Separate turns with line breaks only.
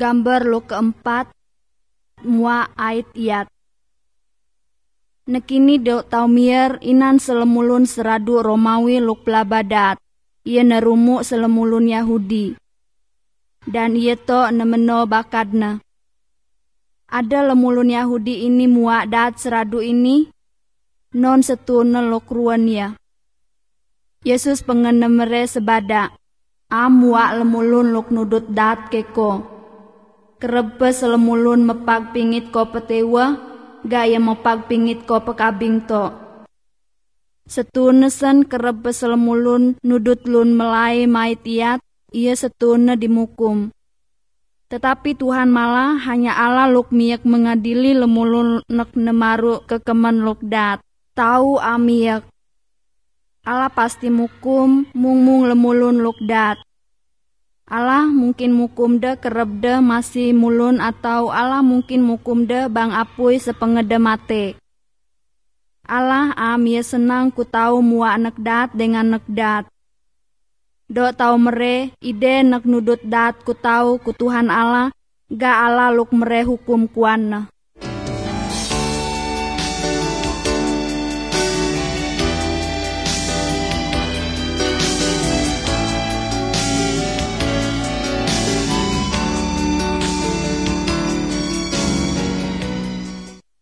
Gambar lo keempat, mua ait iat. Nekini dok taumier inan selemulun seradu Romawi luk pelabadat. Ia nerumu selemulun Yahudi. Dan ia to nemeno bakadna. Ada lemulun Yahudi ini mua dat seradu ini, non setune luk ruan ya. Yesus pengenemere sebada, mua lemulun luk nudut dat keko. Kerebe selemulun mepag pingit ko petewa, gaya mepag pingit ko pekabing to. Setunesen kerebe selemulun nudut lun melai maitiat, ia setune dimukum. Tetapi Tuhan malah hanya Allah luk miyak mengadili lemulun nek nemaru kekemen luk dat. Tahu amiyak. Allah pasti mukum mung lemulun luk dat. Allah mungkin mukum de kereb de masih mulun atau Allah mungkin mukum de bang apui sepengede mate. Allah ia senang ku tahu mua nek dat dengan nek dat. Do tahu mere ide nek nudut dat ku tahu ku Tuhan Allah, ga Allah luk mere hukum kuana.